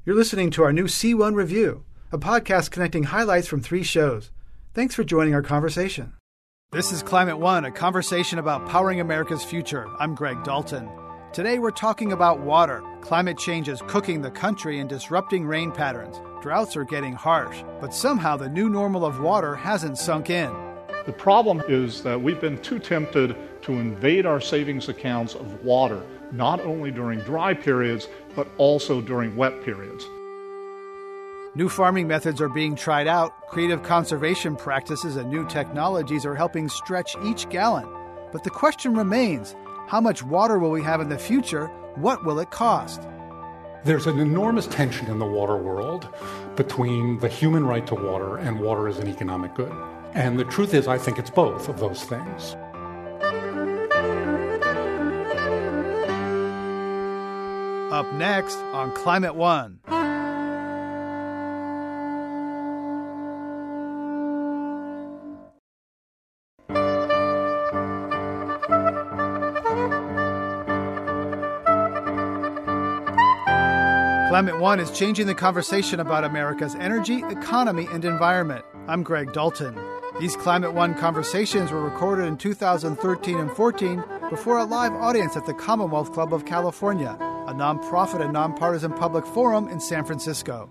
You're listening to our new C1 Review, a podcast connecting highlights from 3 shows. Thanks for joining our conversation. This is Climate One, a conversation about powering America's future. I'm Greg Dalton. Today we're talking about water. Climate change is cooking the country and disrupting rain patterns. Droughts are getting harsh, but somehow the new normal of water hasn't sunk in. The problem is that we've been too tempted to invade our savings accounts of water, not only during dry periods, but also during wet periods. New farming methods are being tried out. Creative conservation practices and new technologies are helping stretch each gallon. But the question remains, how much water will we have in the future? What will it cost? There's an enormous tension in the water world between the human right to water and water as an economic good. And the truth is, I think it's both of those things. Up next on Climate One. Climate One is changing the conversation about America's energy, economy, and environment. I'm Greg Dalton. These Climate One conversations were recorded in 2013 and 14 before a live audience at the Commonwealth Club of California, a nonprofit and nonpartisan public forum in San Francisco.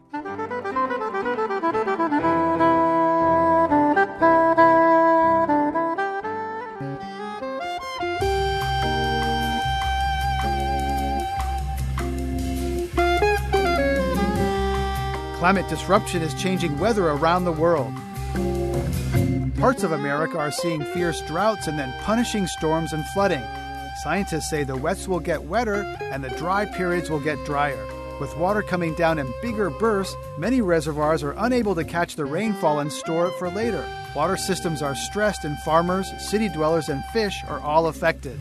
Climate disruption is changing weather around the world. Parts of America are seeing fierce droughts and then punishing storms and flooding. Scientists say the wets will get wetter and the dry periods will get drier. With water coming down in bigger bursts, many reservoirs are unable to catch the rainfall and store it for later. Water systems are stressed and farmers, city dwellers, and fish are all affected.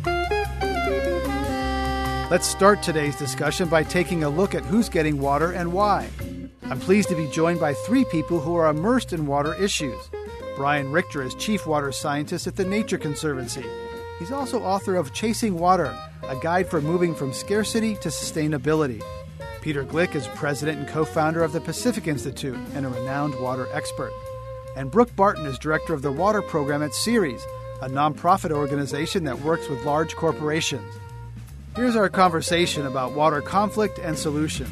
Let's start today's discussion by taking a look at who's getting water and why. I'm pleased to be joined by 3 people who are immersed in water issues. Brian Richter is Chief Water Scientist at the Nature Conservancy. He's also author of Chasing Water, a guide for moving from scarcity to sustainability. Peter Glick is President and co-founder of the Pacific Institute and a renowned water expert. And Brooke Barton is Director of the Water Program at Ceres, a nonprofit organization that works with large corporations. Here's our conversation about water conflict and solutions.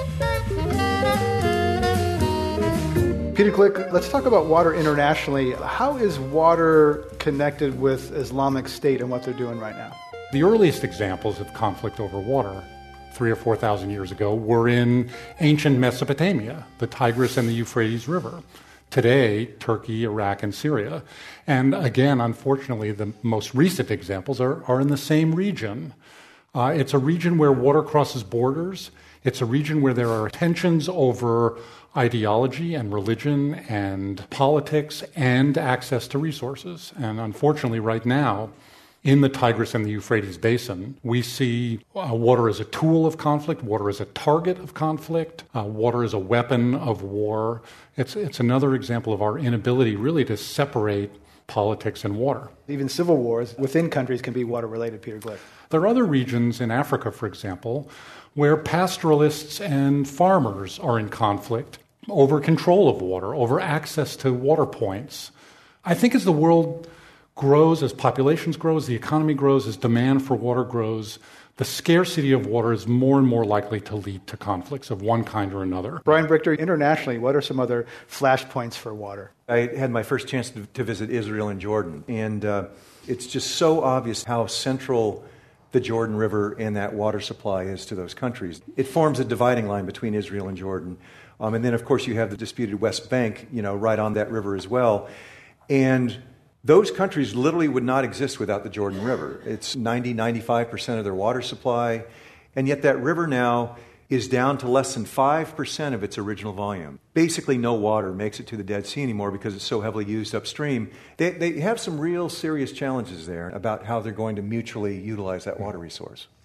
Peter Glick, let's talk about water internationally. How is water connected with Islamic State and what they're doing right now? The earliest examples of conflict over water, 3,000 or 4,000 years ago, were in ancient Mesopotamia, the Tigris and the Euphrates River. Today, Turkey, Iraq, and Syria. And again, unfortunately, the most recent examples are in the same region. It's a region where water crosses borders. It's a region where there are tensions over ideology and religion and politics and access to resources. And unfortunately, right now, in the Tigris and the Euphrates Basin, we see water as a tool of conflict, water as a target of conflict, water as a weapon of war. It's another example of our inability really to separate politics and water. Even civil wars within countries can be water-related, Peter Glick. There are other regions in Africa, for example, where pastoralists and farmers are in conflict over control of water, over access to water points. I think as the world grows, as populations grow, as the economy grows, as demand for water grows, the scarcity of water is more and more likely to lead to conflicts of one kind or another. Brian Richter, internationally, what are some other flashpoints for water? I had my first chance to visit Israel and Jordan, and it's just so obvious how central the Jordan River and that water supply is to those countries. It forms a dividing line between Israel and Jordan. And then, of course, you have the disputed West Bank, right on that river as well. And those countries literally would not exist without the Jordan River. It's 95% of their water supply. And yet that river now is down to less than 5% of its original volume. Basically, no water makes it to the Dead Sea anymore because it's so heavily used upstream. They have some real serious challenges there about how they're going to mutually utilize that water resource.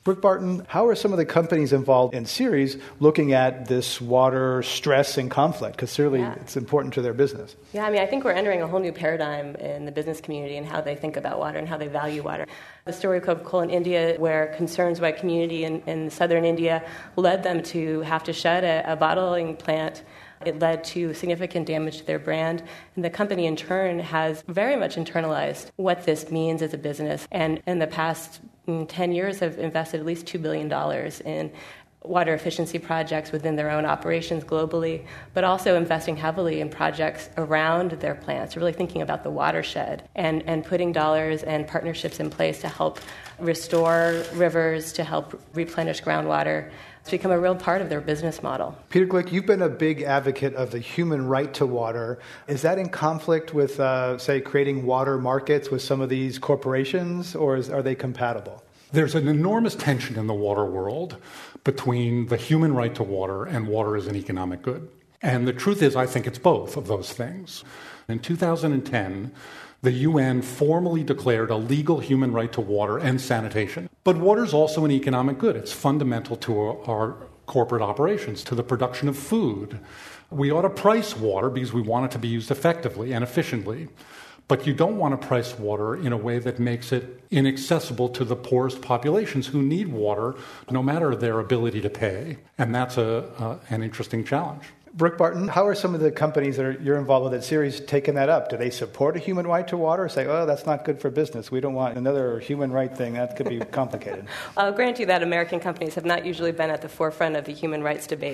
Brooke Barton, how are some of the companies involved in Ceres looking at this water stress and conflict? Because certainly it's important to their business. Yeah, I think we're entering a whole new paradigm in the business community and how they think about water and how they value water. The story of Coca-Cola in India, where concerns by a community in southern India led them to have to shut a bottling plant. It led to significant damage to their brand. And the company, in turn, has very much internalized what this means as a business. And in the past 10 years have invested at least $2 billion in water efficiency projects within their own operations globally, but also investing heavily in projects around their plants, really thinking about the watershed and putting dollars and partnerships in place to help restore rivers, to help replenish groundwater. It's become a real part of their business model. Peter Glick, you've been a big advocate of the human right to water. Is that in conflict with, say, creating water markets with some of these corporations, or are they compatible? There's an enormous tension in the water world between the human right to water and water as an economic good. And the truth is, I think it's both of those things. In 2010, the UN formally declared a legal human right to water and sanitation. But water is also an economic good. It's fundamental to our corporate operations, to the production of food. We ought to price water because we want it to be used effectively and efficiently. But you don't want to price water in a way that makes it inaccessible to the poorest populations who need water, no matter their ability to pay. And that's an interesting challenge. Brooke Barton, how are some of the companies that you're involved with at Ceres taking that up? Do they support a human right to water or say, oh, that's not good for business? We don't want another human right thing. That could be complicated. I'll grant you that American companies have not usually been at the forefront of the human rights debate.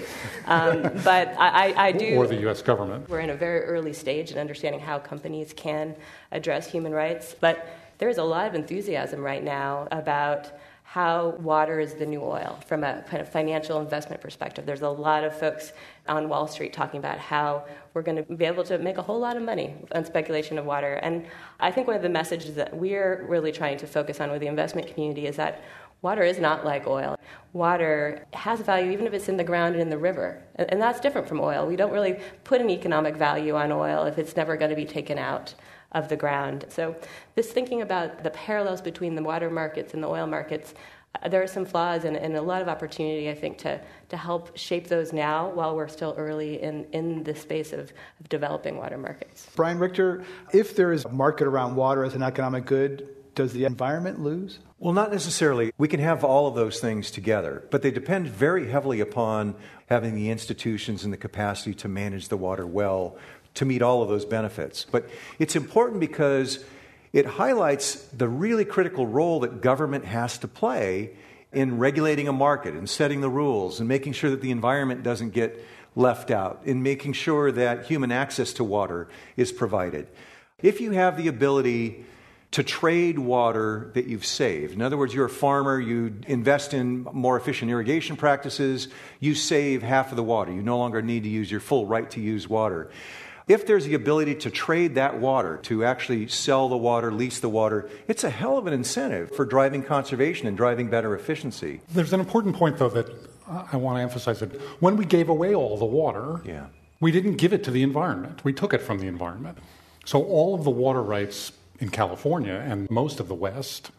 But I do... Or the U.S. government. We're in a very early stage in understanding how companies can address human rights. But there's a lot of enthusiasm right now about how water is the new oil from a kind of financial investment perspective. There's a lot of folks on Wall Street talking about how we're going to be able to make a whole lot of money on speculation of water. And I think one of the messages that we're really trying to focus on with the investment community is that water is not like oil. Water has value even if it's in the ground and in the river. And that's different from oil. We don't really put an economic value on oil if it's never going to be taken out of the ground. So this thinking about the parallels between the water markets and the oil markets, there are some flaws and a lot of opportunity, I think, to help shape those now while we're still early in the space of developing water markets. Brian Richter, if there is a market around water as an economic good, does the environment lose? Well, not necessarily. We can have all of those things together, but they depend very heavily upon having the institutions and the capacity to manage the water well to meet all of those benefits. But it's important because it highlights the really critical role that government has to play in regulating a market and setting the rules and making sure that the environment doesn't get left out, in making sure that human access to water is provided. If you have the ability to trade water that you've saved, in other words, you're a farmer, you invest in more efficient irrigation practices, you save half of the water. You no longer need to use your full right to use water. If there's the ability to trade that water, to actually sell the water, lease the water, it's a hell of an incentive for driving conservation and driving better efficiency. There's an important point, though, that I want to emphasize that when we gave away all the water, we didn't give it to the environment. We took it from the environment. So all of the water rights in California and most of the West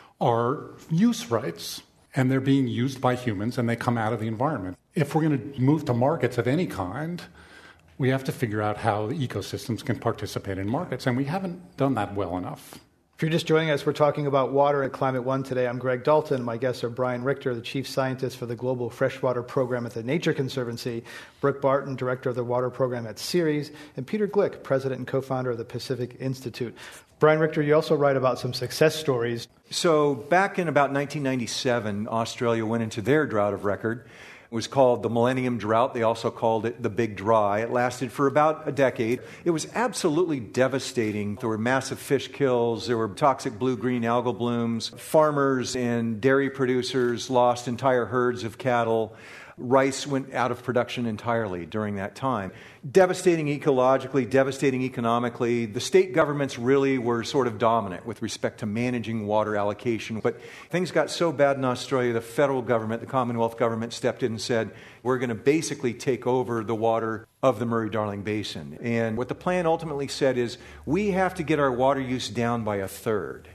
are use rights, and they're being used by humans, and they come out of the environment. If we're going to move to markets of any kind, we have to figure out how the ecosystems can participate in markets, and we haven't done that well enough. If you're just joining us, we're talking about water at Climate One today. I'm Greg Dalton. My guests are Brian Richter, the Chief Scientist for the Global Freshwater Program at the Nature Conservancy, Brooke Barton, Director of the Water Program at Ceres, and Peter Glick, President and Co-founder of the Pacific Institute. Brian Richter, you also write about some success stories. So back in about 1997, Australia went into their drought of record. It was called the Millennium Drought. They also called it the Big Dry. It lasted for about a decade. It was absolutely devastating. There were massive fish kills. There were toxic blue-green algal blooms. Farmers and dairy producers lost entire herds of cattle. Rice went out of production entirely during that time. Devastating ecologically, devastating economically. The state governments really were sort of dominant with respect to managing water allocation. But things got so bad in Australia, the federal government, the Commonwealth government stepped in and said, we're going to basically take over the water of the Murray-Darling Basin. And what the plan ultimately said is, we have to get our water use down by a third.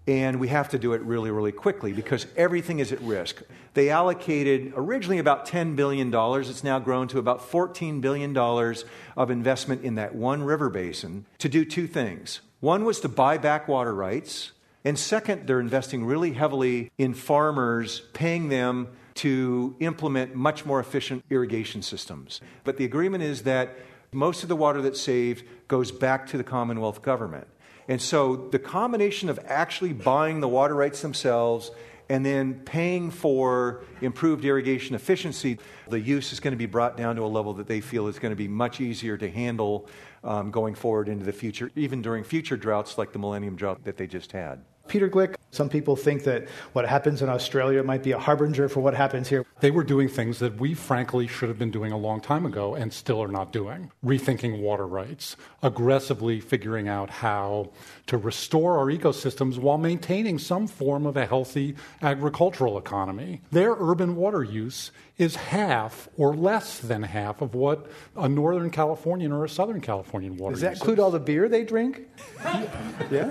And we have to do it really, really quickly because everything is at risk. They allocated originally about $10 billion. It's now grown to about $14 billion of investment in that one river basin to do two things. One was to buy back water rights. And second, they're investing really heavily in farmers, paying them to implement much more efficient irrigation systems. But the agreement is that most of the water that's saved goes back to the Commonwealth government. And so the combination of actually buying the water rights themselves and then paying for improved irrigation efficiency, the use is going to be brought down to a level that they feel is going to be much easier to handle going forward into the future, even during future droughts like the Millennium Drought that they just had. Peter Glick, some people think that what happens in Australia might be a harbinger for what happens here. They were doing things that we frankly should have been doing a long time ago and still are not doing. Rethinking water rights, aggressively figuring out how to restore our ecosystems while maintaining some form of a healthy agricultural economy. Their urban water use is half or less than half of what a Northern Californian or a Southern Californian water Does that uses. include all the beer they drink? Yeah?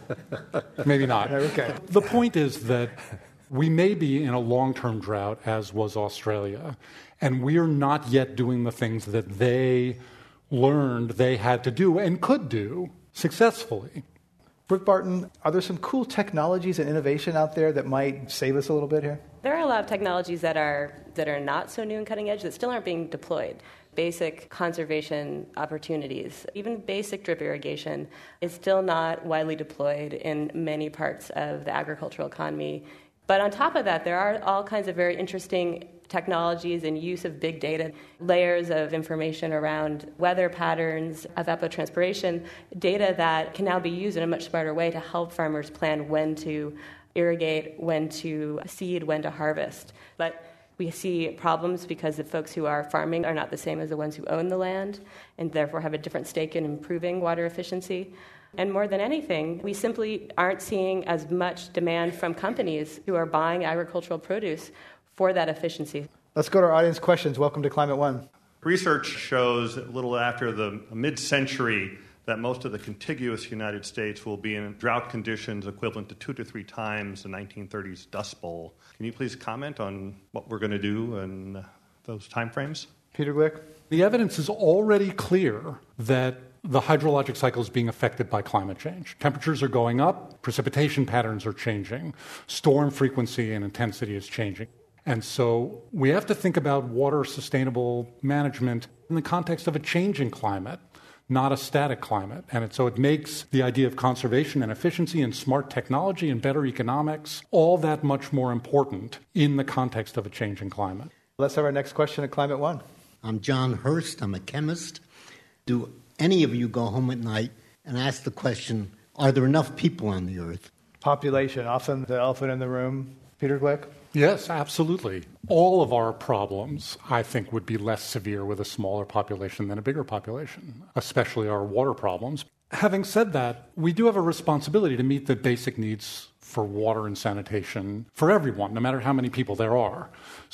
Maybe not. Okay. The point is that we may be in a long-term drought, as was Australia, and we are not yet doing the things that they learned they had to do and could do successfully. Brooke Barton, are there some cool technologies and innovation out there that might save us a little bit here? There are a lot of technologies that are not so new and cutting edge that still aren't being deployed. Basic conservation opportunities, even basic drip irrigation, is still not widely deployed in many parts of the agricultural economy. But on top of that, there are all kinds of very interesting technologies and use of big data, layers of information around weather patterns, of evapotranspiration, data that can now be used in a much smarter way to help farmers plan when to irrigate, when to seed, when to harvest. But we see problems because the folks who are farming are not the same as the ones who own the land and therefore have a different stake in improving water efficiency. And more than anything, we simply aren't seeing as much demand from companies who are buying agricultural produce for that efficiency. Let's go to our audience questions. Welcome to Climate One. Research shows a little after the mid-century that most of the contiguous United States will be in drought conditions equivalent to 2 to 3 times the 1930s Dust Bowl. Can you please comment on what we're going to do in those timeframes? Peter Glick? The evidence is already clear that the hydrologic cycle is being affected by climate change. Temperatures are going up, precipitation patterns are changing, storm frequency and intensity is changing. And so we have to think about water sustainable management in the context of a changing climate, not a static climate. And so it makes the idea of conservation and efficiency and smart technology and better economics all that much more important in the context of a changing climate. Let's have our next question at Climate One. I'm John Hurst. I'm a chemist. Do any of you go home at night and ask the question, are there enough people on the earth? Population, often the elephant in the room. Peter Glick? Yes, absolutely. All of our problems, I think, would be less severe with a smaller population than a bigger population, especially our water problems. Having said that, we do have a responsibility to meet the basic needs for water and sanitation for everyone, no matter how many people there are.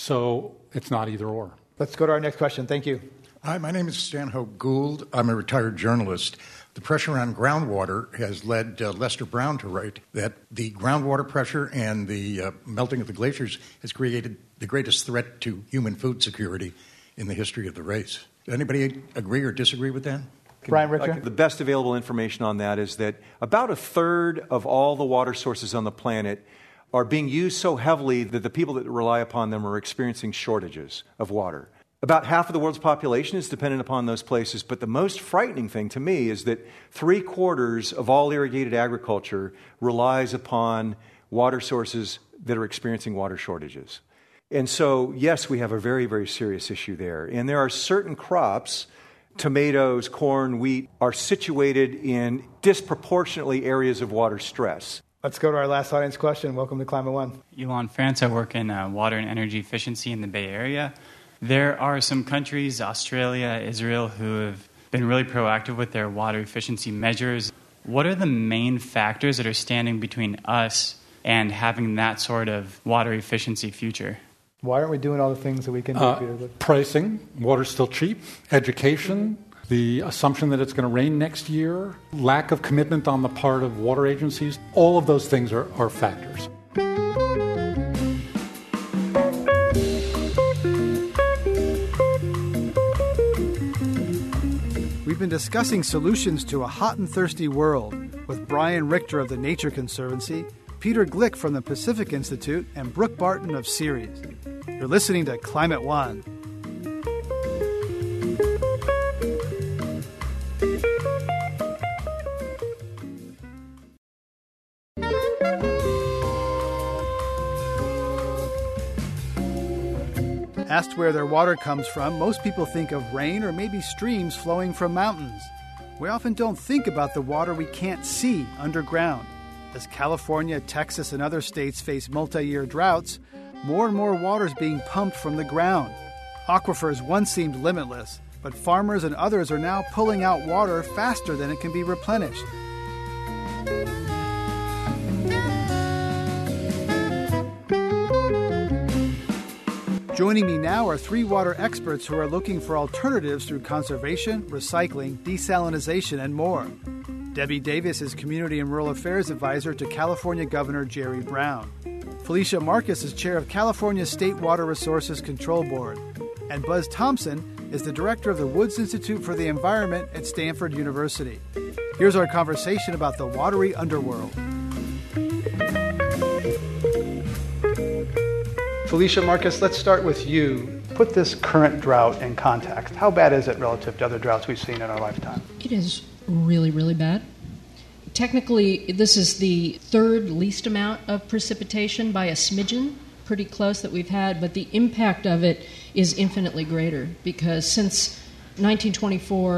So it's not either or. Let's go to our next question. Thank you. Hi, my name is Stanhope Gould. I'm a retired journalist. The pressure on groundwater has led Lester Brown to write that the groundwater pressure and the melting of the glaciers has created the greatest threat to human food security in the history of the race. Does anybody agree or disagree with that? Brian Richter? The best available information on that is that about a third of all the water sources on the planet are being used so heavily that the people that rely upon them are experiencing shortages of water. About half of the world's population is dependent upon those places, but the most frightening thing to me is that 3/4 of all irrigated agriculture relies upon water sources that are experiencing water shortages. And so, yes, we have a very, very serious issue there. And there are certain crops, tomatoes, corn, wheat, are situated in disproportionately areas of water stress. Let's go to our last audience question. Welcome to Climate One. Elon France. I work in water and energy efficiency in the Bay Area. There are some countries, Australia, Israel, who have been really proactive with their water efficiency measures. What are the main factors that are standing between us and having that sort of water efficiency future? Why aren't we doing all the things that we can do, Peter? Pricing. Water's still cheap. Education. the assumption that it's going to rain next year, lack of commitment on the part of water agencies, all of those things are factors. We've been discussing solutions to a hot and thirsty world with Brian Richter of the Nature Conservancy, Peter Glick from the Pacific Institute, and Brooke Barton of Ceres. You're listening to Climate One. Asked where their water comes from, most people think of rain or maybe streams flowing from mountains. We often don't think about the water we can't see underground. As California, Texas, and other states face multi-year droughts, more and more water is being pumped from the ground. Aquifers once seemed limitless, but farmers and others are now pulling out water faster than it can be replenished. Joining me now are three water experts who are looking for alternatives through conservation, recycling, desalinization, and more. Debbie Davis is Community and Rural Affairs Advisor to California Governor Jerry Brown. Felicia Marcus is Chair of California State Water Resources Control Board. And Buzz Thompson is the Director of the Woods Institute for the Environment at Stanford University. Here's our conversation about the watery underworld. Felicia Marcus, let's start with you. Put this current drought in context. How bad is it relative to other droughts we've seen in our lifetime? It is really, really bad. Technically, this is the third least amount of precipitation by a smidgen, pretty close that we've had, but the impact of it is infinitely greater because since 1924,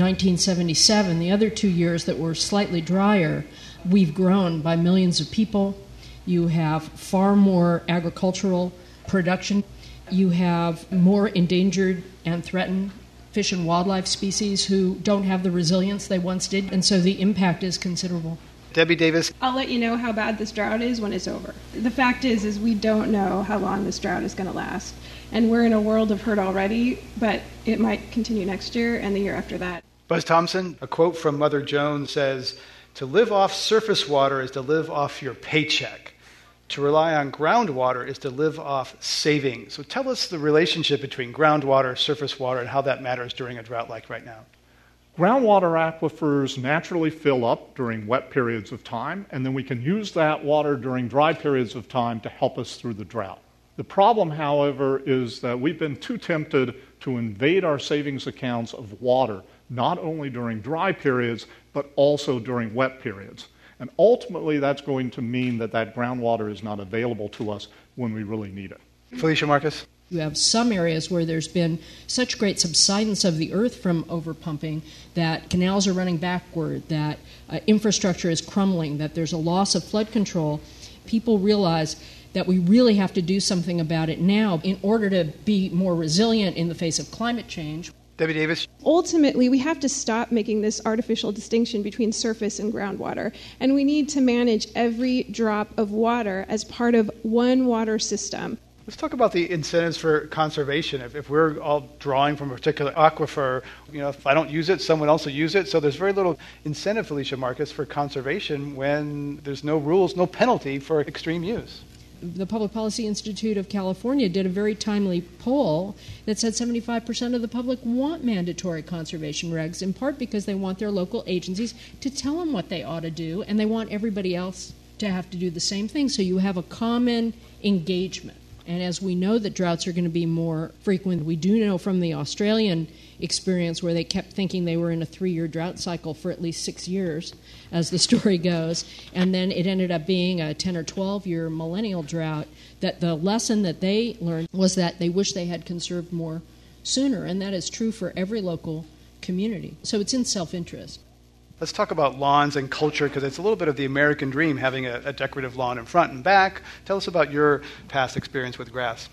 1977, the other 2 years that were slightly drier, we've grown by millions of people. You have far more agricultural production. You have more endangered and threatened fish and wildlife species who don't have the resilience they once did, and so the impact is considerable. Debbie Davis. I'll let you know how bad this drought is when it's over. The fact is we don't know how long this drought is going to last. And we're in a world of hurt already, but it might continue next year and the year after that. Buzz Thompson, a quote from Mother Jones says, "To live off surface water is to live off your paycheck. To rely on groundwater is to live off savings." So tell us the relationship between groundwater, surface water, and how that matters during a drought like right now. Groundwater aquifers naturally fill up during wet periods of time, and then we can use that water during dry periods of time to help us through the drought. The problem, however, is that we've been too tempted to invade our savings accounts of water, not only during dry periods, but also during wet periods. And ultimately, that's going to mean that groundwater is not available to us when we really need it. Felicia Marcus. You have some areas where there's been such great subsidence of the earth from overpumping that canals are running backward, that infrastructure is crumbling, that there's a loss of flood control. People realize that we really have to do something about it now in order to be more resilient in the face of climate change. Debbie Davis. Ultimately, we have to stop making this artificial distinction between surface and groundwater, and we need to manage every drop of water as part of one water system. Let's talk about the incentives for conservation. If we're all drawing from a particular aquifer, if I don't use it, someone else will use it. So there's very little incentive, Felicia Marcus, for conservation when there's no rules, no penalty for extreme use. The Public Policy Institute of California did a very timely poll that said 75% of the public want mandatory conservation regs, in part because they want their local agencies to tell them what they ought to do, and they want everybody else to have to do the same thing. So you have a common engagement. And as we know that droughts are going to be more frequent, we do know from the Australian experience where they kept thinking they were in a 3-year drought cycle for at least 6 years, as the story goes, and then it ended up being a 10 or 12-year millennial drought, that the lesson that they learned was that they wish they had conserved more sooner, and that is true for every local community. So it's in self-interest. Let's talk about lawns and culture, because it's a little bit of the American dream, having a decorative lawn in front and back. Tell us about your past experience with grass.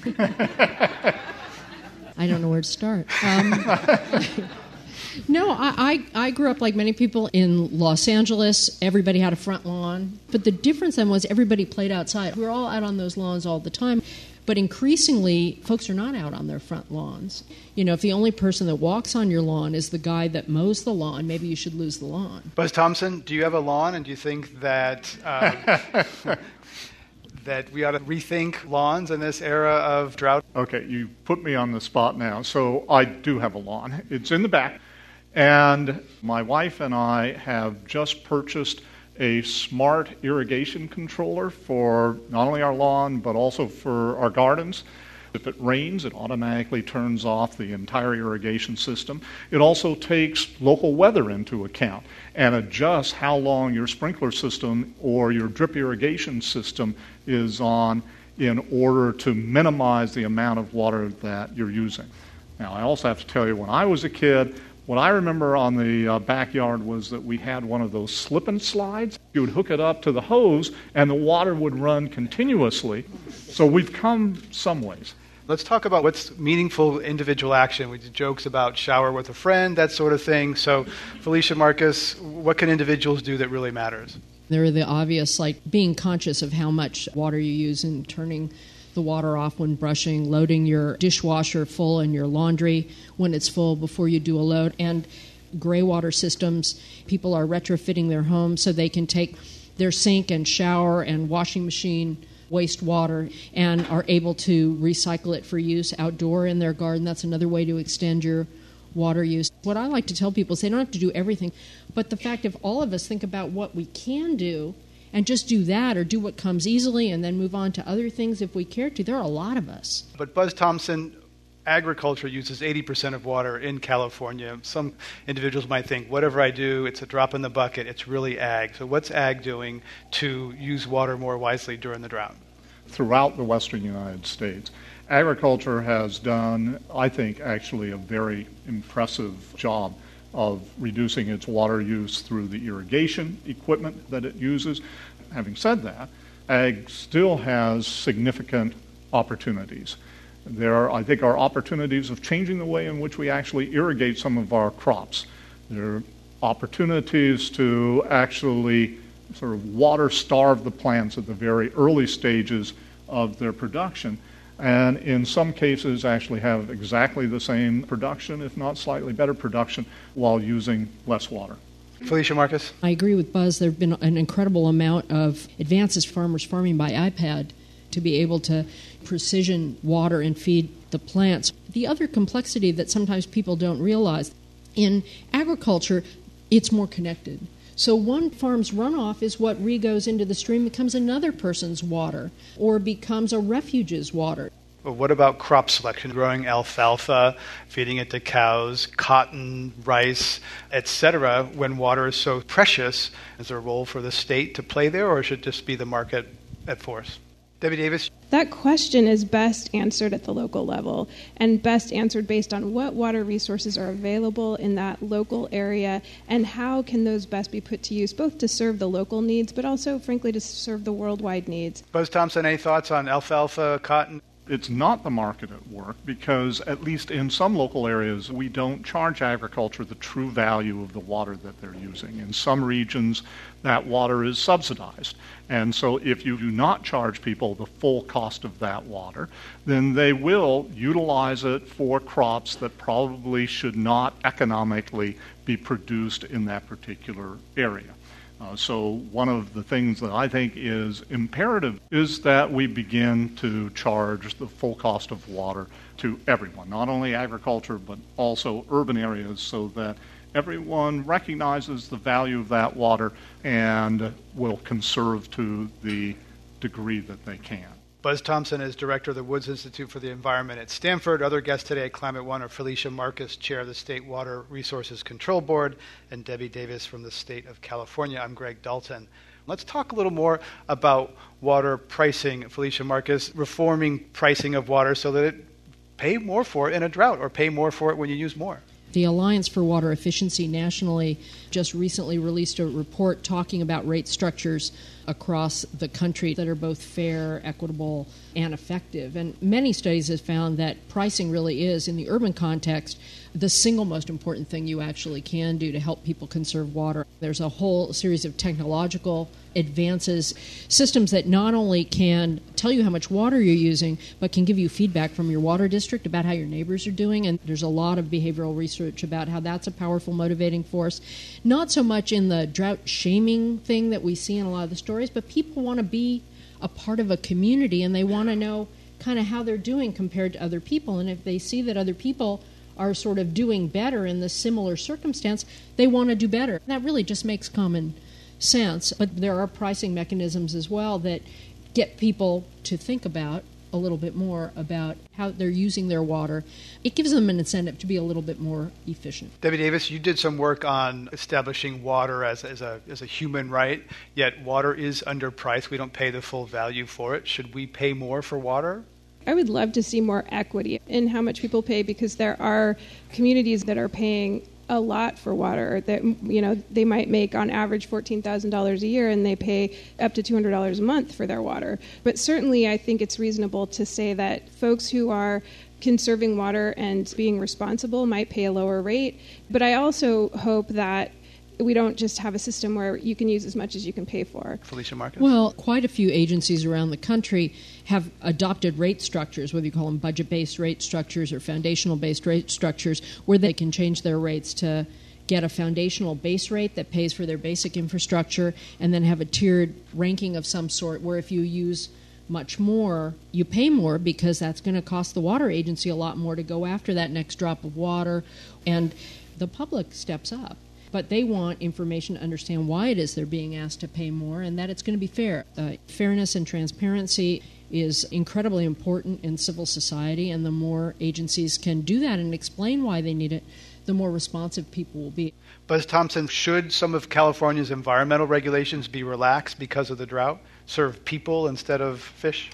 I don't know where to start. No, I grew up like many people in Los Angeles. Everybody had a front lawn. But the difference then was everybody played outside. We were all out on those lawns all the time. But increasingly, folks are not out on their front lawns. If the only person that walks on your lawn is the guy that mows the lawn, maybe you should lose the lawn. Buzz Thompson, do you have a lawn, and do you think that that we ought to rethink lawns in this era of drought? Okay, you put me on the spot now. So I do have a lawn. It's in the back. And my wife and I have just purchased a smart irrigation controller for not only our lawn, but also for our gardens. If it rains, it automatically turns off the entire irrigation system. It also takes local weather into account and adjusts how long your sprinkler system or your drip irrigation system is on in order to minimize the amount of water that you're using. Now, I also have to tell you, when I was a kid, what I remember on the backyard was that we had one of those slip and slides. You would hook it up to the hose, and the water would run continuously. So we've come some ways. Let's talk about what's meaningful individual action. We did jokes about shower with a friend, that sort of thing. So, Felicia Marcus, what can individuals do that really matters? There are the obvious, like being conscious of how much water you use and turning the water off when brushing, loading your dishwasher full and your laundry when it's full before you do a load, and gray water systems. People are retrofitting their homes so they can take their sink and shower and washing machine wastewater and are able to recycle it for use outdoor in their garden. That's another way to extend your water use. What I like to tell people is they don't have to do everything, but the fact if all of us think about what we can do and just do that or do what comes easily and then move on to other things if we care to. There are a lot of us. But Buzz Thompson, agriculture uses 80% of water in California. Some individuals might think, whatever I do, it's a drop in the bucket. It's really ag. So what's ag doing to use water more wisely during the drought? Throughout the western United States, agriculture has done, I think, actually a very impressive job of reducing its water use through the irrigation equipment that it uses. Having said that, ag still has significant opportunities. There, I think, are opportunities of changing the way in which we actually irrigate some of our crops. There are opportunities to actually sort of water starve the plants at the very early stages of their production, and in some cases actually have exactly the same production, if not slightly better production, while using less water. Felicia Marcus? I agree with Buzz. There have been an incredible amount of advances farmers farming by iPad to be able to precision water and feed the plants. The other complexity that sometimes people don't realize, in agriculture, it's more connected. So one farm's runoff is what re-goes into the stream, becomes another person's water, or becomes a refuge's water. But what about crop selection? Growing alfalfa, feeding it to cows, cotton, rice, etc. When water is so precious, is there a role for the state to play there, or should it just be the market at force? Debbie Davis? That question is best answered at the local level and best answered based on what water resources are available in that local area and how can those best be put to use, both to serve the local needs but also, frankly, to serve the worldwide needs. Buzz Thompson, any thoughts on alfalfa, cotton? It's not the market at work because, at least in some local areas, we don't charge agriculture the true value of the water that they're using. In some regions, that water is subsidized. And so if you do not charge people the full cost of that water, then they will utilize it for crops that probably should not economically be produced in that particular area. So one of the things that I think is imperative is that we begin to charge the full cost of water to everyone, not only agriculture but also urban areas, so that everyone recognizes the value of that water and will conserve to the degree that they can. Buzz Thompson is director of the Woods Institute for the Environment at Stanford. Other guests today at Climate One are Felicia Marcus, chair of the State Water Resources Control Board, and Debbie Davis from the state of California. I'm Greg Dalton. Let's talk a little more about water pricing, Felicia Marcus, reforming pricing of water so that it pay more for it in a drought or pay more for it when you use more. The Alliance for Water Efficiency nationally just recently released a report talking about rate structures across the country that are both fair, equitable, and effective. And many studies have found that pricing really is, in the urban context, the single most important thing you actually can do to help people conserve water. There's a whole series of technological advances, systems that not only can tell you how much water you're using, but can give you feedback from your water district about how your neighbors are doing. And there's a lot of behavioral research about how that's a powerful motivating force. Not so much in the drought shaming thing that we see in a lot of the stories, but people want to be a part of a community, and they want to know kind of how they're doing compared to other people. And if they see that other people are sort of doing better in the similar circumstance, they want to do better. That really just makes common sense. But there are pricing mechanisms as well that get people to think about a little bit more about how they're using their water. It gives them an incentive to be a little bit more efficient. Debbie Davis, you did some work on establishing water as a human right, yet water is underpriced. We don't pay the full value for it. Should we pay more for water? I would love to see more equity in how much people pay, because there are communities that are paying a lot for water that, they might make on average $14,000 a year and they pay up to $200 a month for their water. But certainly I think it's reasonable to say that folks who are conserving water and being responsible might pay a lower rate. But I also hope that we don't just have a system where you can use as much as you can pay for. Felicia Marcus? Well, quite a few agencies around the country have adopted rate structures, whether you call them budget-based rate structures or foundational-based rate structures, where they can change their rates to get a foundational base rate that pays for their basic infrastructure, and then have a tiered ranking of some sort where if you use much more, you pay more, because that's going to cost the water agency a lot more to go after that next drop of water, and the public steps up. But they want information to understand why it is they're being asked to pay more, and that it's going to be fair. Fairness and transparency is incredibly important in civil society, and the more agencies can do that and explain why they need it, the more responsive people will be. Buzz Thompson, should some of California's environmental regulations be relaxed because of the drought? Serve people instead of fish?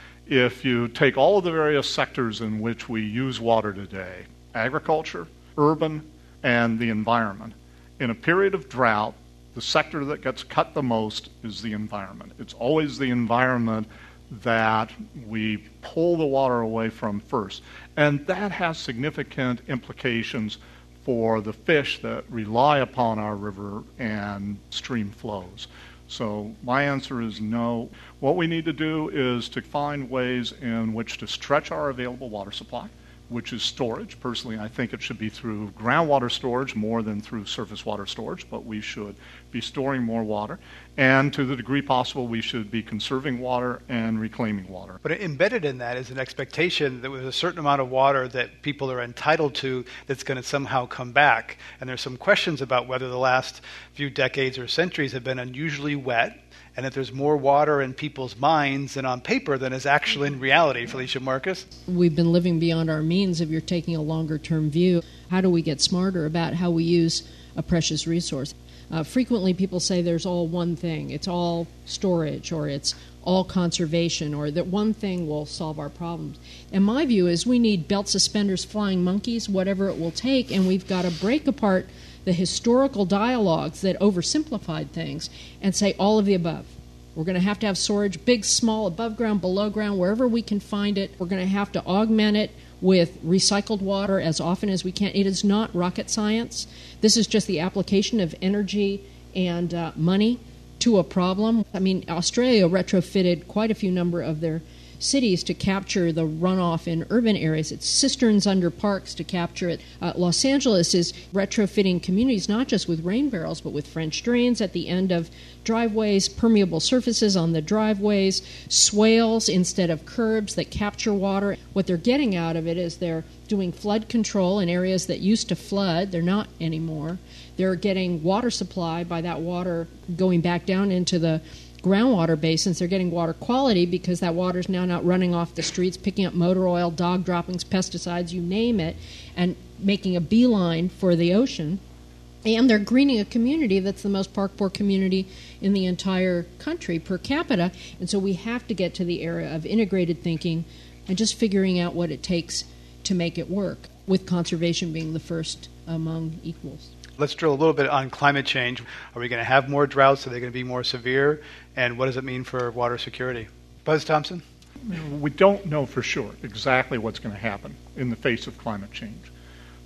If you take all of the various sectors in which we use water today, agriculture, urban, and the environment, in a period of drought, the sector that gets cut the most is the environment. It's always the environment that we pull the water away from first. And that has significant implications for the fish that rely upon our river and stream flows. So my answer is no. What we need to do is to find ways in which to stretch our available water supply, which is storage. Personally, I think it should be through groundwater storage more than through surface water storage, but we should be storing more water. And to the degree possible, we should be conserving water and reclaiming water. But embedded in that is an expectation that with a certain amount of water that people are entitled to, that's going to somehow come back. And there's some questions about whether the last few decades or centuries have been unusually wet, and that there's more water in people's minds and on paper than is actually in reality. Felicia Marcus? We've been living beyond our means if you're taking a longer-term view. How do we get smarter about how we use a precious resource? Frequently people say there's all one thing. It's all storage, or it's all conservation, or that one thing will solve our problems. And my view is we need belt suspenders, flying monkeys, whatever it will take, and we've got to break apart the historical dialogues that oversimplified things and say all of the above. We're going to have storage, big, small, above ground, below ground, wherever we can find it. We're going to have to augment it with recycled water as often as we can. It is not rocket science. This is just the application of energy and money to a problem. I mean, Australia retrofitted quite a few number of their cities to capture the runoff in urban areas. It's cisterns under parks to capture it. Los Angeles is retrofitting communities not just with rain barrels, but with French drains at the end of driveways, permeable surfaces on the driveways, swales instead of curbs that capture water. What they're getting out of it is they're doing flood control in areas that used to flood. They're not anymore. They're getting water supply by that water going back down into the groundwater basins. They're getting water quality because that water is now not running off the streets, picking up motor oil, dog droppings, pesticides, you name it, and making a beeline for the ocean. And they're greening a community that's the most park-poor community in the entire country per capita. And so we have to get to the era of integrated thinking and just figuring out what it takes to make it work, with conservation being the first among equals. Let's drill a little bit on climate change. Are we going to have more droughts? Are they going to be more severe? And what does it mean for water security? Buzz Thompson? We don't know for sure exactly what's going to happen in the face of climate change.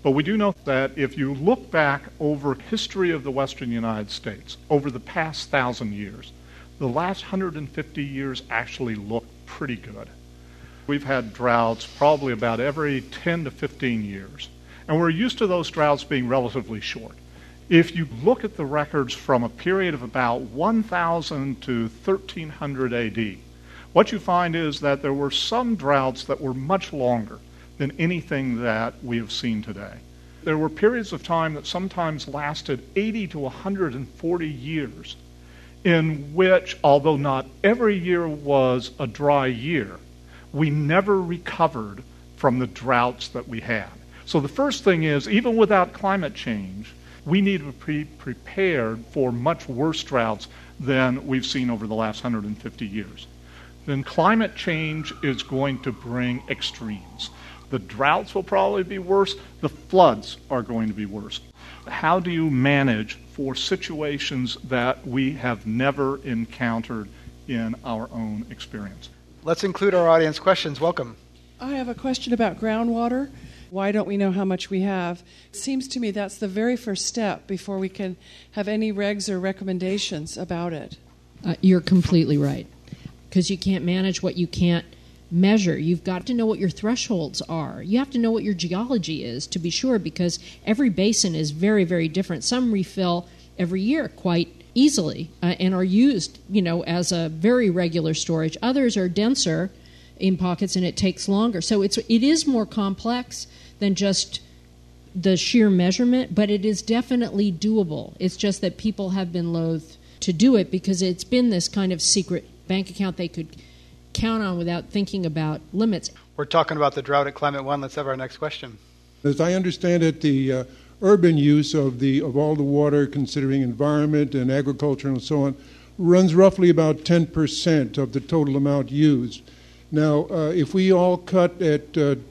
But we do know that if you look back over history of the western United States, over the past 1,000 years, the last 150 years actually look pretty good. We've had droughts probably about every 10 to 15 years, and we're used to those droughts being relatively short. If you look at the records from a period of about 1000 to 1300 AD, what you find is that there were some droughts that were much longer than anything that we have seen today. There were periods of time that sometimes lasted 80 to 140 years, in which, although not every year was a dry year, we never recovered from the droughts that we had. So the first thing is, even without climate change, we need to be prepared for much worse droughts than we've seen over the last 150 years. Then climate change is going to bring extremes. The droughts will probably be worse. The floods are going to be worse. How do you manage for situations that we have never encountered in our own experience? Let's include our audience questions. Welcome. I have a question about groundwater. Why don't we know how much we have? It seems to me that's the very first step before we can have any regs or recommendations about it. You're completely right, because you can't manage what you can't measure. You've got to know what your thresholds are. You have to know what your geology is, to be sure, because every basin is very, very different. Some refill every year quite easily and are used, as a very regular storage. Others are denser in pockets and it takes longer. So it is more complex than just the sheer measurement, but it is definitely doable. It's just that people have been loath to do it because it's been this kind of secret bank account they could count on without thinking about limits. We're talking about the drought at Climate One. Let's have our next question. As I understand it, the urban use of all the water, considering environment and agriculture and so on, runs roughly about 10% of the total amount used. Now, if we all cut at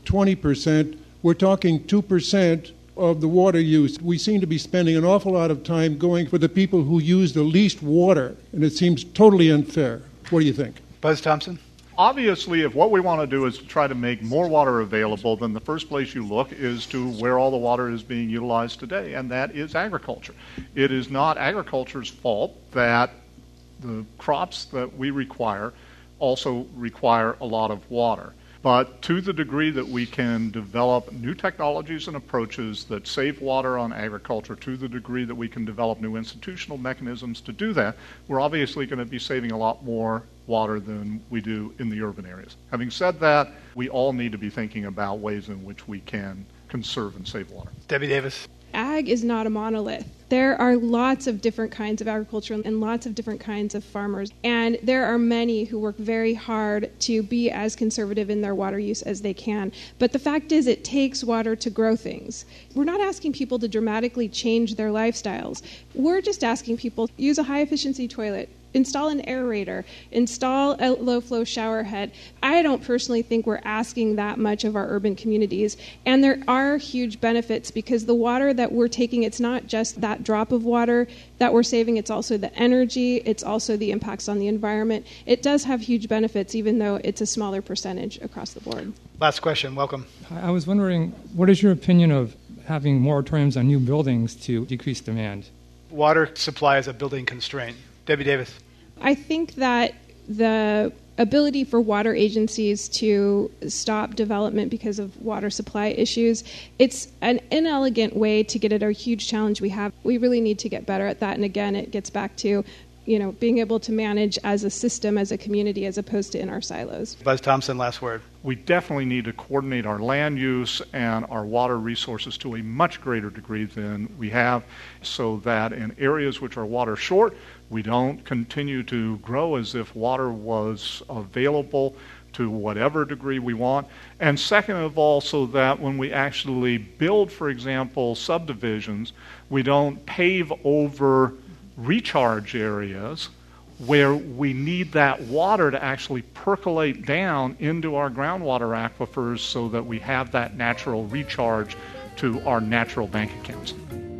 20%, we're talking 2% of the water use. We seem to be spending an awful lot of time going for the people who use the least water, and it seems totally unfair. What do you think? Buzz Thompson? Obviously, if what we want to do is to try to make more water available, then the first place you look is to where all the water is being utilized today, and that is agriculture. It is not agriculture's fault that the crops that we require also require a lot of water. But to the degree that we can develop new technologies and approaches that save water on agriculture, to the degree that we can develop new institutional mechanisms to do that, we're obviously going to be saving a lot more water than we do in the urban areas. Having said that, we all need to be thinking about ways in which we can conserve and save water. Debbie Davis. Ag is not a monolith. There are lots of different kinds of agriculture and lots of different kinds of farmers. And there are many who work very hard to be as conservative in their water use as they can. But the fact is, it takes water to grow things. We're not asking people to dramatically change their lifestyles. We're just asking people to use a high-efficiency toilet, install an aerator, install a low-flow shower head. I don't personally think we're asking that much of our urban communities. And there are huge benefits because the water that we're taking, it's not just that drop of water that we're saving, it's also the energy, it's also the impacts on the environment. It does have huge benefits, even though it's a smaller percentage across the board. Last question. Welcome. I was wondering, what is your opinion of having moratoriums on new buildings to decrease demand? Water supply is a building constraint. Debbie Davis. I think that the ability for water agencies to stop development because of water supply issues, it's an inelegant way to get at a huge challenge we have. We really need to get better at that. And again, it gets back to being able to manage as a system, as a community, as opposed to in our silos. Buzz Thompson, last word. We definitely need to coordinate our land use and our water resources to a much greater degree than we have, so that in areas which are water short, we don't continue to grow as if water was available to whatever degree we want. And second of all, so that when we actually build, for example, subdivisions, we don't pave over recharge areas where we need that water to actually percolate down into our groundwater aquifers so that we have that natural recharge to our natural bank accounts.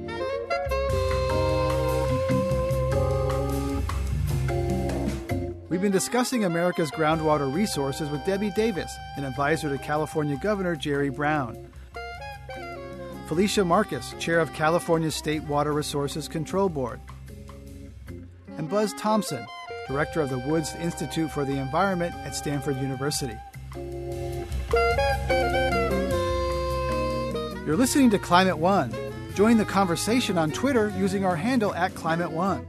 We've been discussing America's groundwater resources with Debbie Davis, an advisor to California Governor Jerry Brown. Felicia Marcus, chair of California State Water Resources Control Board, and Buzz Thompson, director of the Woods Institute for the Environment at Stanford University. You're listening to Climate One. Join the conversation on Twitter using our handle @Climate1.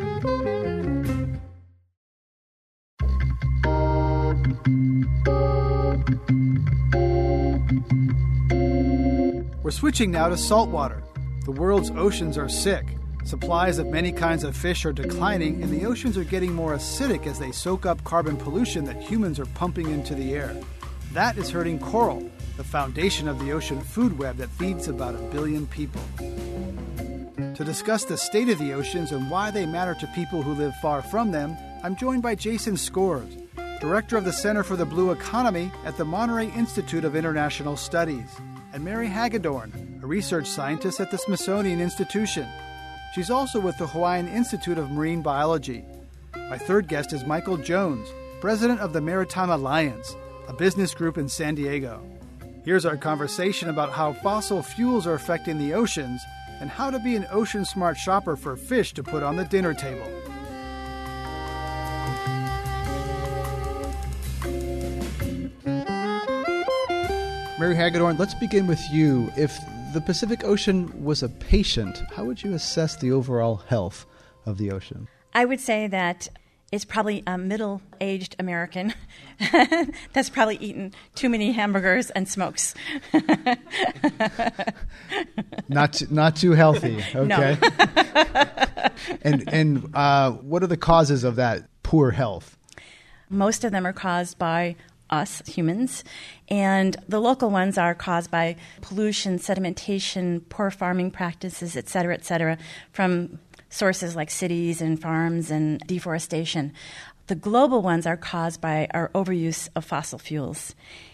We're switching now to saltwater. The world's oceans are sick. Supplies of many kinds of fish are declining, and the oceans are getting more acidic as they soak up carbon pollution that humans are pumping into the air. That is hurting coral, the foundation of the ocean food web that feeds about 1 billion people. To discuss the state of the oceans and why they matter to people who live far from them, I'm joined by Jason Scores, director of the Center for the Blue Economy at the Monterey Institute of International Studies, and Mary Hagedorn, a research scientist at the Smithsonian Institution. She's also with the Hawaiian Institute of Marine Biology. My third guest is Michael Jones, president of the Maritime Alliance, a business group in San Diego. Here's our conversation about how fossil fuels are affecting the oceans and how to be an ocean-smart shopper for fish to put on the dinner table. Mary Hagedorn, let's begin with you. If the Pacific Ocean was a patient, how would you assess the overall health of the ocean? I would say that it's probably a middle-aged American that's probably eaten too many hamburgers and smokes. Not too healthy. Okay. No. and what are the causes of that poor health? Most of them are caused by us humans, and the local ones are caused by pollution, sedimentation, poor farming practices, et cetera, from sources like cities and farms and deforestation. The global ones are caused by our overuse of fossil fuels.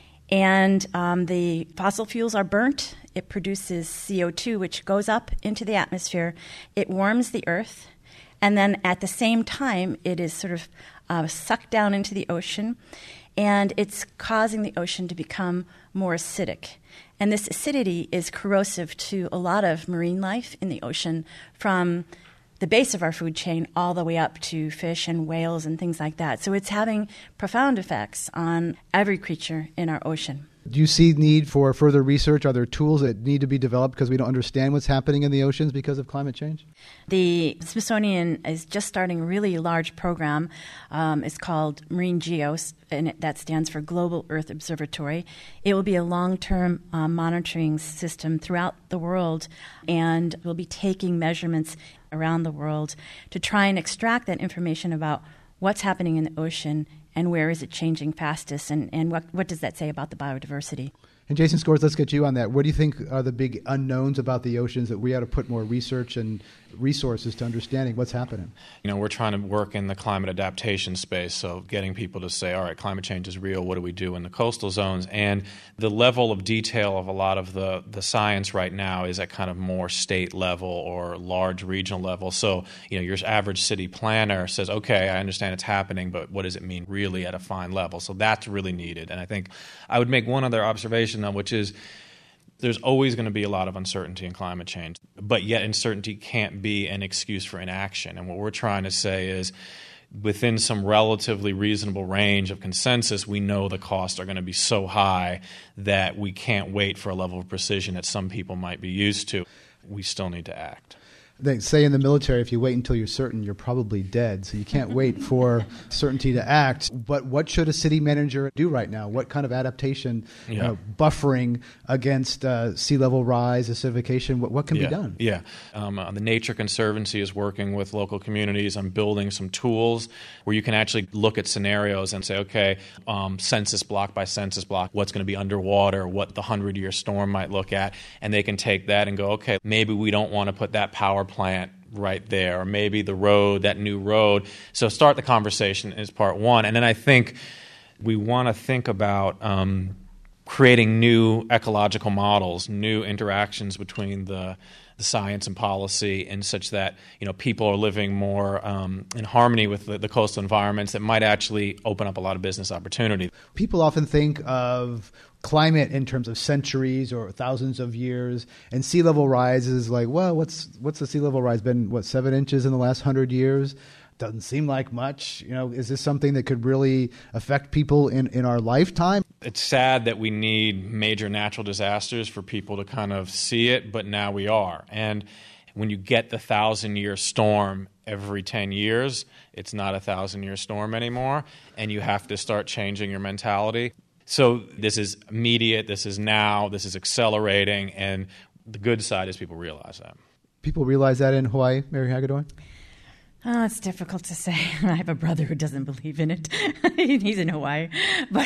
And the fossil fuels are burnt. It produces CO2, which goes up into the atmosphere. It warms the earth. And then at the same time, it is sort of sucked down into the ocean. And it's causing the ocean to become more acidic. And this acidity is corrosive to a lot of marine life in the ocean, from the base of our food chain all the way up to fish and whales and things like that. So it's having profound effects on every creature in our ocean. Do you see need for further research? Are there tools that need to be developed because we don't understand what's happening in the oceans because of climate change? The Smithsonian is just starting a really large program. It's called Marine Geos, and that stands for Global Earth Observatory. It will be a long-term monitoring system throughout the world, and we'll be taking measurements around the world to try and extract that information about what's happening in the ocean and where is it changing fastest, and what does that say about the biodiversity. And Jason Scores, let's get you on that. What do you think are the big unknowns about the oceans that we ought to put more research and resources to understanding what's happening? We're trying to work in the climate adaptation space, so getting people to say, all right, climate change is real, what do we do in the coastal zones? And the level of detail of a lot of the science right now is at kind of more state level or large regional level. So, your average city planner says, okay, I understand it's happening, but what does it mean really at a fine level? So that's really needed. And I think I would make one other observation, though, which is there's always going to be a lot of uncertainty in climate change, but yet uncertainty can't be an excuse for inaction. And what we're trying to say is within some relatively reasonable range of consensus, we know the costs are going to be so high that we can't wait for a level of precision that some people might be used to. We still need to act. They say in the military, if you wait until you're certain, you're probably dead. So you can't wait for certainty to act. But what should a city manager do right now? What kind of adaptation, buffering against sea level rise, acidification, what can be done? Yeah. The Nature Conservancy is working with local communities on building some tools where you can actually look at scenarios and say, okay, census block by census block, what's going to be underwater, what the 100-year storm might look at. And they can take that and go, okay, maybe we don't want to put that power plant right there, or maybe the road, that new road. So start the conversation is part one. And then I think we want to think about creating new ecological models, new interactions between the the science and policy in such that people are living more in harmony with the coastal environments that might actually open up a lot of business opportunity. People often think of climate in terms of centuries or thousands of years, and sea level rise is like, well, what's the sea level rise been, 7 inches in the last 100 years? Doesn't seem like much. Is this something that could really affect people in our lifetime? It's sad that we need major natural disasters for people to kind of see it, but now we are. And when you get the 1,000-year storm every 10 years, it's not a 1,000-year storm anymore, and you have to start changing your mentality. So this is immediate, this is now, this is accelerating, and the good side is people realize that. People realize that in Hawaii, Mary Hagedorn? Oh, it's difficult to say. I have a brother who doesn't believe in it. He's in Hawaii, but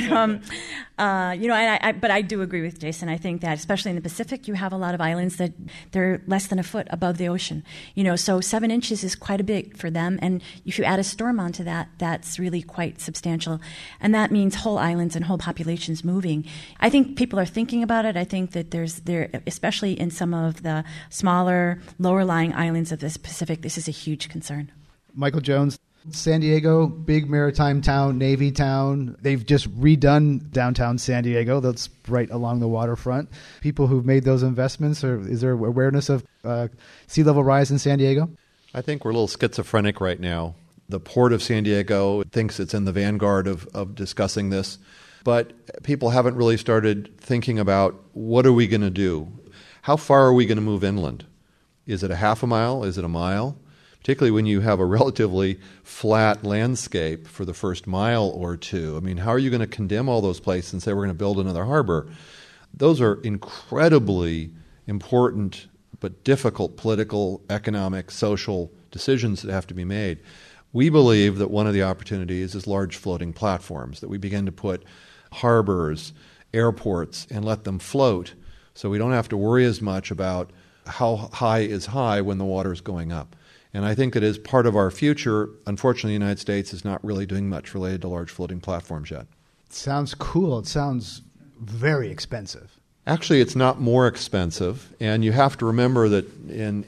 but I do agree with Jason. I think that especially in the Pacific, you have a lot of islands that they're less than a foot above the ocean. So 7 inches is quite a bit for them, and if you add a storm onto that, that's really quite substantial, and that means whole islands and whole populations moving. I think people are thinking about it. I think that there, especially in some of the smaller, lower-lying islands of this Pacific, this is a huge concern. Michael Jones, San Diego, big maritime town, Navy town. They've just redone downtown San Diego. That's right along the waterfront. People who've made those investments, is there awareness of sea level rise in San Diego? I think we're a little schizophrenic right now. The Port of San Diego thinks it's in the vanguard of discussing this, but people haven't really started thinking about what are we going to do? How far are we going to move inland? Is it a half a mile? Is it a mile? Particularly when you have a relatively flat landscape for the first mile or two. I mean, how are you going to condemn all those places and say we're going to build another harbor? Those are incredibly important but difficult political, economic, social decisions that have to be made. We believe that one of the opportunities is large floating platforms, that we begin to put harbors, airports, and let them float so we don't have to worry as much about how high is high when the water is going up. And I think that is part of our future. Unfortunately, the United States is not really doing much related to large floating platforms yet. Sounds cool. It sounds very expensive. Actually, it's not more expensive. And you have to remember that in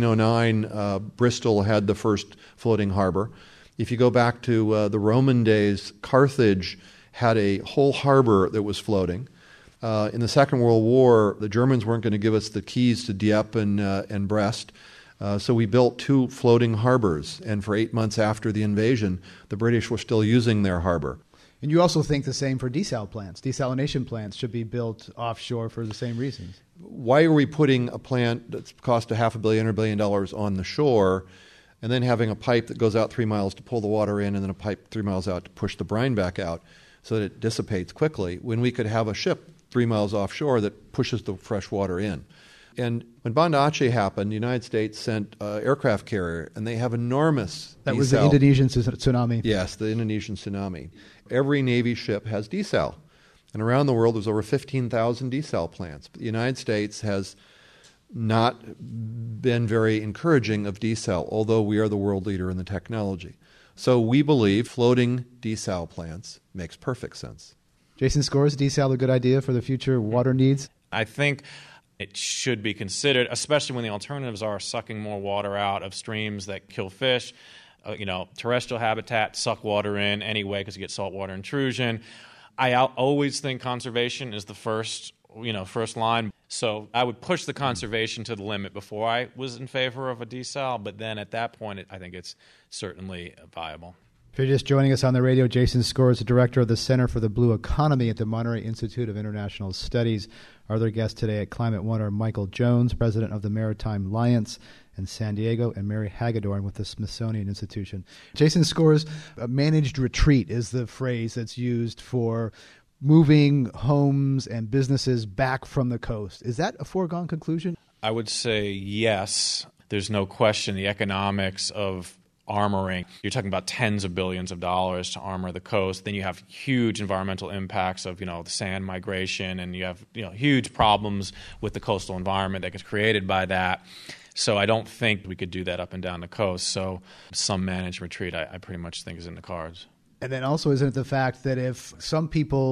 1809, Bristol had the first floating harbor. If you go back to the Roman days, Carthage had a whole harbor that was floating. In the Second World War, the Germans weren't going to give us the keys to Dieppe and Brest. So we built 2 floating harbors, and for 8 months after the invasion, the British were still using their harbor. And you also think the same for desal plants. Desalination plants should be built offshore for the same reasons. Why are we putting a plant that's cost $500 million or $1 billion on the shore and then having a pipe that goes out 3 miles to pull the water in and then a pipe 3 miles out to push the brine back out so that it dissipates quickly, when we could have a ship 3 miles offshore that pushes the fresh water in? And when Banda Aceh happened, the United States sent an aircraft carrier, and they have enormous That desal. was the Indonesian tsunami. Yes, the Indonesian tsunami. Every Navy ship has desal. And around the world, there's over 15,000 desal plants. But the United States has not been very encouraging of desal, although we are the world leader in the technology. So we believe floating desal plants makes perfect sense. Jason Scores, desal a good idea for the future water needs? I think it should be considered, especially when the alternatives are sucking more water out of streams that kill fish. Terrestrial habitat suck water in anyway because you get saltwater intrusion. I always think conservation is the first line. So I would push the conservation to the limit before I was in favor of a desal, but then at that point, I think it's certainly viable. If you're just joining us on the radio, Jason Scores, the director of the Center for the Blue Economy at the Monterey Institute of International Studies. Our other guests today at Climate One are Michael Jones, president of the Maritime Alliance in San Diego, and Mary Hagedorn with the Smithsonian Institution. Jason Scores, a managed retreat is the phrase that's used for moving homes and businesses back from the coast. Is that a foregone conclusion? I would say yes. There's no question the economics of armoring. You're talking about tens of billions of dollars to armor the coast. Then you have huge environmental impacts of, the sand migration, and you have, huge problems with the coastal environment that gets created by that. So I don't think we could do that up and down the coast. So some managed retreat, I pretty much think is in the cards. And then also, isn't it the fact that if some people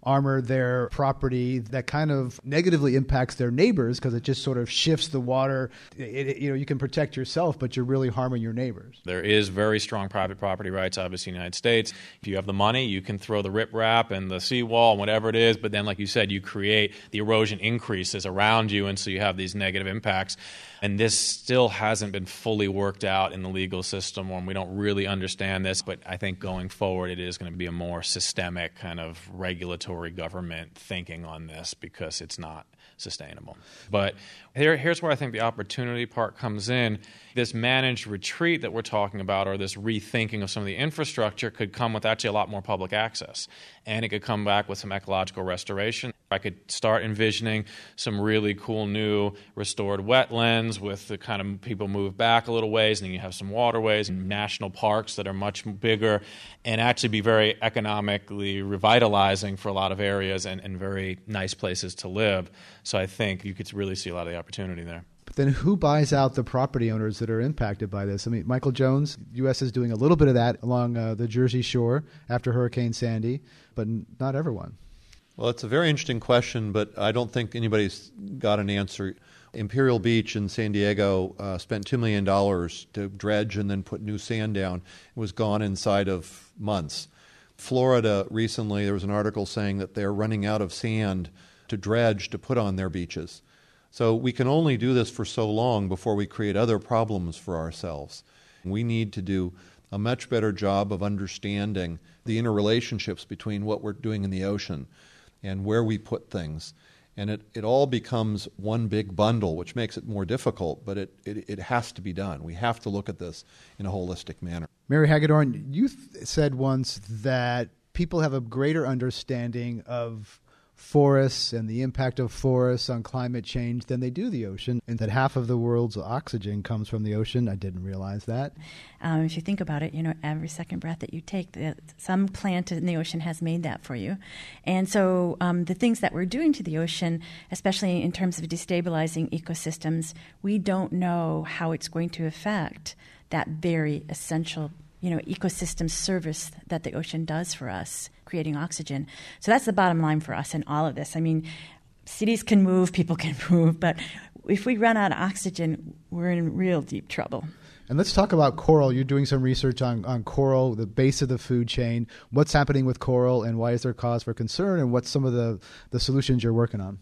armor their property that kind of negatively impacts their neighbors because it just sort of shifts the water. You can protect yourself, but you're really harming your neighbors. There is very strong private property rights, obviously, in the United States. If you have the money, you can throw the riprap and the seawall and whatever it is, but then, like you said, you create the erosion increases around you, and so you have these negative impacts. And this still hasn't been fully worked out in the legal system, and we don't really understand this, but I think going forward it is going to be a more systemic kind of regulatory government thinking on this because it's not sustainable. But here's where I think the opportunity part comes in. This managed retreat that we're talking about, or this rethinking of some of the infrastructure, could come with actually a lot more public access. And it could come back with some ecological restoration. I could start envisioning some really cool new restored wetlands with the kind of people move back a little ways, and then you have some waterways and national parks that are much bigger and actually be very economically revitalizing for a lot of areas and very nice places to live. So I think you could really see a lot of the opportunity there. But then who buys out the property owners that are impacted by this? I mean, Michael Jones, U.S. is doing a little bit of that along the Jersey Shore after Hurricane Sandy, but not everyone. Well, it's a very interesting question, but I don't think anybody's got an answer. Imperial Beach in San Diego spent $2 million to dredge and then put new sand down. It was gone inside of months. Florida recently, there was an article saying that they're running out of sand to dredge to put on their beaches. So we can only do this for so long before we create other problems for ourselves. We need to do a much better job of understanding the interrelationships between what we're doing in the ocean and where we put things. And it all becomes one big bundle, which makes it more difficult, but it has to be done. We have to look at this in a holistic manner. Mary Hagedorn, you said once that people have a greater understanding of forests and the impact of forests on climate change than they do the ocean, and that half of the world's oxygen comes from the ocean. I didn't realize that. If you think about it, every second breath that you take, some plant in the ocean has made that for you. And so the things that we're doing to the ocean, especially in terms of destabilizing ecosystems, we don't know how it's going to affect that very essential ecosystem service that the ocean does for us, creating oxygen. So that's the bottom line for us in all of this. I mean, cities can move, people can move, but if we run out of oxygen, we're in real deep trouble. And let's talk about coral. You're doing some research on coral, the base of the food chain. What's happening with coral, and why is there cause for concern, and what's some of the solutions you're working on?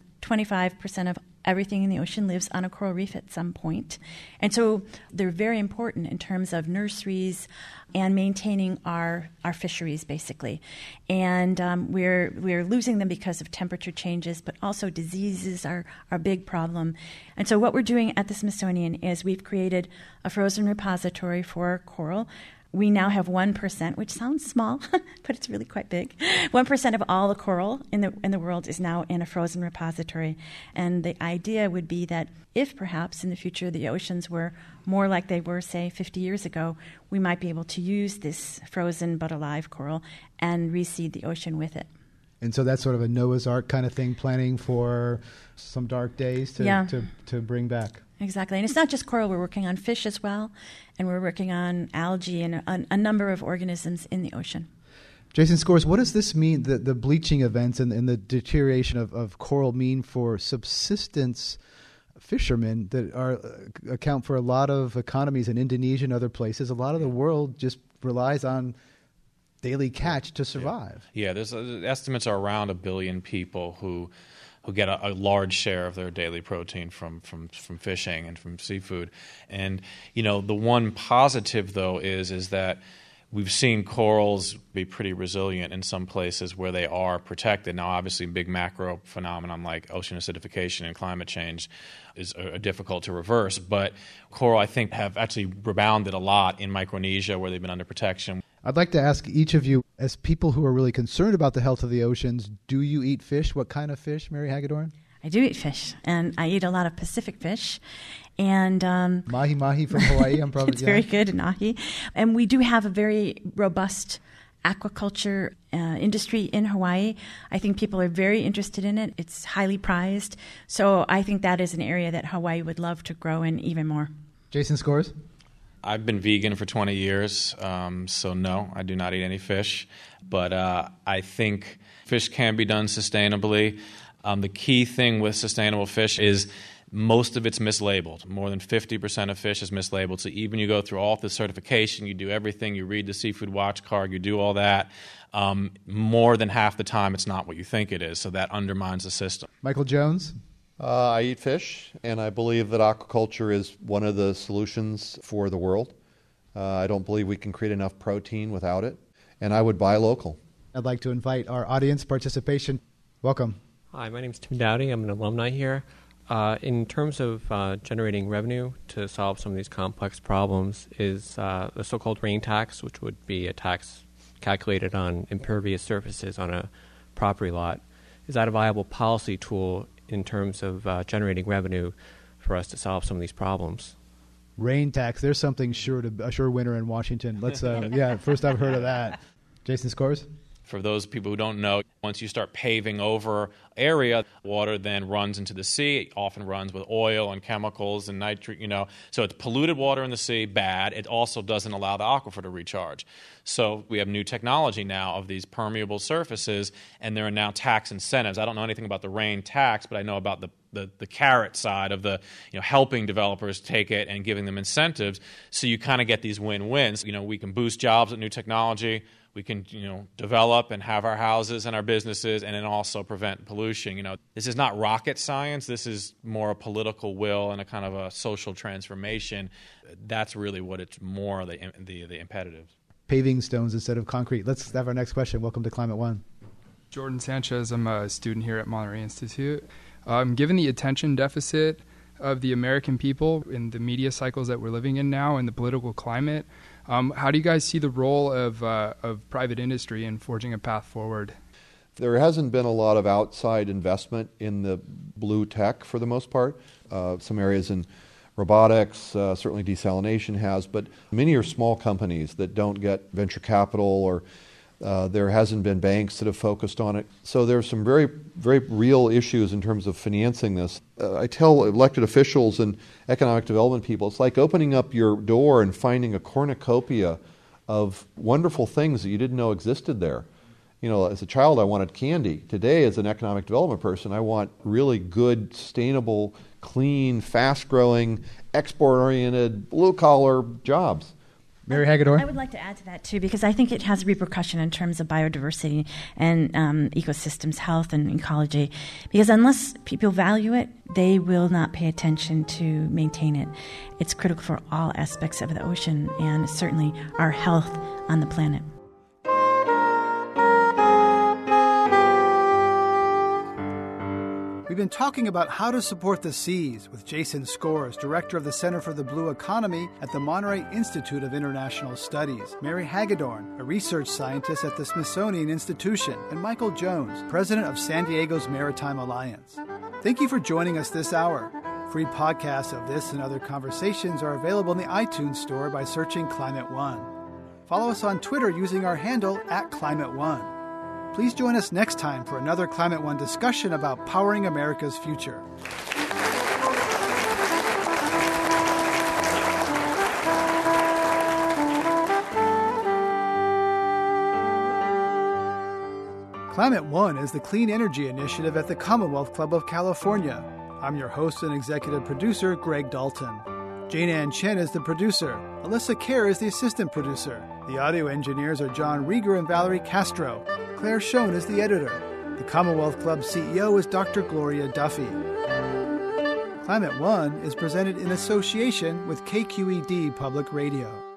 25% of everything in the ocean lives on a coral reef at some point. And so they're very important in terms of nurseries and maintaining our fisheries, basically. And we're losing them because of temperature changes, but also diseases are a big problem. And so what we're doing at the Smithsonian is we've created a frozen repository for coral. We now have 1%, which sounds small, but it's really quite big. 1% of all the coral in the world is now in a frozen repository. And the idea would be that if perhaps in the future the oceans were more like they were, say, 50 years ago, we might be able to use this frozen but alive coral and reseed the ocean with it. And so that's sort of a Noah's Ark kind of thing, planning for some dark days to bring back. Exactly. And it's not just coral. We're working on fish as well, and we're working on algae and a number of organisms in the ocean. Jason Scores, what does this mean, the bleaching events and the deterioration of coral mean for subsistence fishermen that account for a lot of economies in Indonesia and other places? A lot of the world just relies on daily catch to survive. Yeah, there's estimates are around 1 billion people who get a large share of their daily protein from fishing and from seafood. And, the one positive, though, is that we've seen corals be pretty resilient in some places where they are protected. Now, obviously, big macro phenomenon like ocean acidification and climate change is difficult to reverse. But coral, I think, have actually rebounded a lot in Micronesia where they've been under protection. I'd like to ask each of you, as people who are really concerned about the health of the oceans, do you eat fish? What kind of fish, Mary Hagedorn? I do eat fish, and I eat a lot of Pacific fish. And mahi from Hawaii, I'm probably it's very good in ahi. And we do have a very robust aquaculture industry in Hawaii. I think people are very interested in it. It's highly prized. So I think that is an area that Hawaii would love to grow in even more. Jason Scores? I've been vegan for 20 years, so no, I do not eat any fish. But I think fish can be done sustainably. The key thing with sustainable fish is most of it's mislabeled. More than 50% of fish is mislabeled. So even you go through all the certification, you do everything, you read the Seafood Watch card, you do all that, more than half the time it's not what you think it is. So that undermines the system. Michael Jones? I eat fish, and I believe that aquaculture is one of the solutions for the world. I don't believe we can create enough protein without it, and I would buy local. I'd like to invite our audience participation. Welcome. Hi, my name is Tim Dowdy. I'm an alumni here. In terms of generating revenue to solve some of these complex problems is the so-called rain tax, which would be a tax calculated on impervious surfaces on a property lot. Is that a viable policy tool in terms of generating revenue for us to solve some of these problems? Rain tax. There's something a sure winner in Washington. Let's first I've heard of that. Jason Scores? For those people who don't know, once you start paving over area, water then runs into the sea. It often runs with oil and chemicals and nitrate, So it's polluted water in the sea, bad. It also doesn't allow the aquifer to recharge. So we have new technology now of these permeable surfaces, and there are now tax incentives. I don't know anything about the rain tax, but I know about the carrot side of the helping developers take it and giving them incentives. So you kind of get these win-wins. We can boost jobs with new technology. We can, develop and have our houses and our businesses, and then also prevent pollution. This is not rocket science. This is more a political will and a kind of a social transformation. That's really what it's more the imperative. Paving stones instead of concrete. Let's have our next question. Welcome to Climate One. Jordan Sanchez. I'm a student here at Monterey Institute. Given the attention deficit of the American people in the media cycles that we're living in now and the political climate, how do you guys see the role of private industry in forging a path forward? There hasn't been a lot of outside investment in the blue tech for the most part. Some areas in robotics, certainly desalination has, but many are small companies that don't get venture capital, or there hasn't been banks that have focused on it. So there's some very, very real issues in terms of financing this. I tell elected officials and economic development people, it's like opening up your door and finding a cornucopia of wonderful things that you didn't know existed there. As a child, I wanted candy. Today, as an economic development person, I want really good, sustainable, clean, fast-growing, export-oriented, blue-collar jobs. Mary Hagedorn? I would like to add to that, too, because I think it has repercussion in terms of biodiversity and ecosystems, health, and ecology. Because unless people value it, they will not pay attention to maintain it. It's critical for all aspects of the ocean and certainly our health on the planet. We've been talking about how to support the seas with Jason Scores, director of the Center for the Blue Economy at the Monterey Institute of International Studies, Mary Hagedorn, a research scientist at the Smithsonian Institution, and Michael Jones, president of San Diego's Maritime Alliance. Thank you for joining us this hour. Free podcasts of this and other conversations are available in the iTunes Store by searching Climate One. Follow us on Twitter using our handle @Climate1. Please join us next time for another Climate One discussion about powering America's future. Climate One is the clean energy initiative at the Commonwealth Club of California. I'm your host and executive producer, Greg Dalton. Jane Ann Chen is the producer. Alyssa Kerr is the assistant producer. The audio engineers are John Rieger and Valerie Castro. Claire Schoen is the editor. The Commonwealth Club CEO is Dr. Gloria Duffy. Climate One is presented in association with KQED Public Radio.